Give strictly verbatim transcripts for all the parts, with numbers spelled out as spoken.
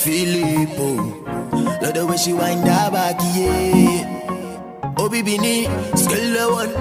Filippo, love the way she wind her back, yeah. Oh, baby, ni skill one.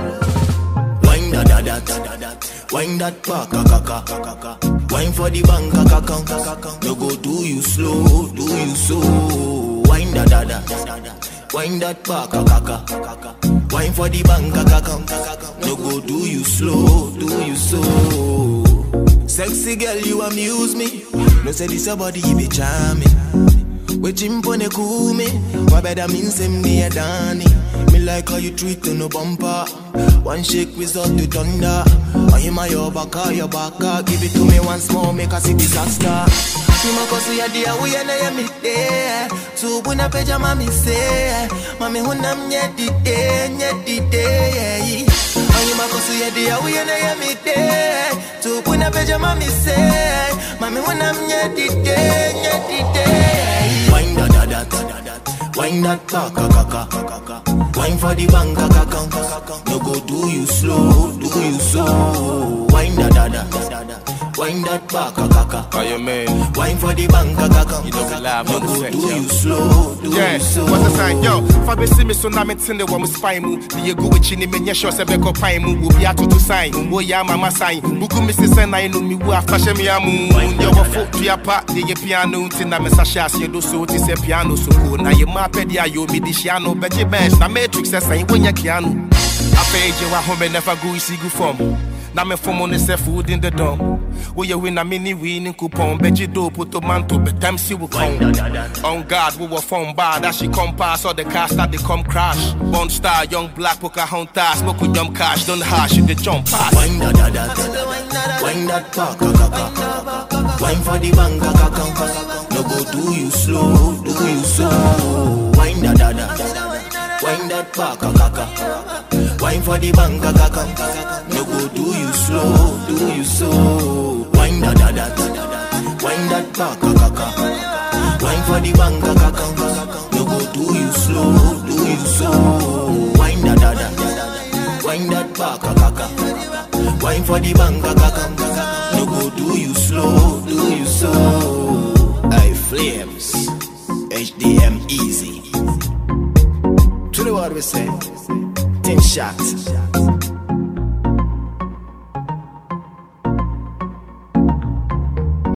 Wind that, that, that, that, that. Wind that back, kaka. Wine for the bank, kaka. No go do you slow, do you so. Wind that, that, that. Wind that back, kaka. Wine for the bank, kaka. No go do you slow, do you so. Sexy girl, you amuse me. No say this body, you be charming. We chimpone cool me. What better means him near Danny. Me like how you treat to no bumper. One shake result to thunder. I hear my your back, your back. Give it to me once more, make a see disaster. You ma kosi ya dia we na ya mi de. Tu buna peja mami say. Mami huna mnyedi de, nyedi de. You ma kosi ya dia we na ya mi de. Tu buna peja mami say. Mami huna mnyedi de, nyedi de. Wind that that that that. Wind that kaka kaka. Wine for the bank kaka. No go do you slow, do you so. Wind that that that. Wine that back, kaka. Oh, yeah, man. Wine for the bank, kaka. You know we live on the set, do yo. you slow, do yeah. you slow. What's the sign, yo? Fabi see me so na me tende wa me spy mu. The go with chini me nya sure se be ko pai mu. Wo bi ato to sign. Wo ya mama sign. Buku me se se na inu mi wo afashe me amu. Yo wo fo pia pa the ye piano tin na me sa shas ye do so ti se piano so ko na ye ma pe dia yo mi di piano be je bench na matrix se sign wo nya piano. Afeje wa home never go isi go form. Na me form on the food in the dome. We you win a mini winning coupon. Bet you do put a mantle, but time she will come. On God, we were phone bar that she come pass. Or the car start they come crash. Bond star, young black poker hunter. Smoke with jump cash, don't hash, you the jump pass. Wind that, that, that. Wind that back, kaka. Wine for the bank, kaka. No go do you slow, do you slow. Wind that, that, that. Wind that back, kaka. Wine for the bank, kaka. No go do you slow, do you so. Wine that, that, that. Wine that back, kaka. Wine for the bank, kaka. No go do you slow, do you so. Wine that, that, that. Wine that back, kaka. Wine for the bank, kaka. No go do you slow, do you so. I flames, H D M easy. To the word we say, ten shots.